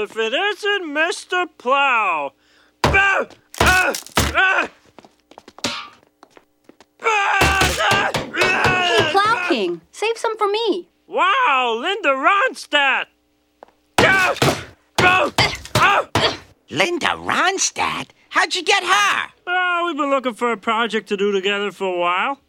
if it isn't Mr. Plow. Bah! Ah! Ah! Hey, Plow King, save some for me. Wow, Linda Ronstadt! Linda Ronstadt? How'd you get her? Oh, we've been looking for a project to do together for a while.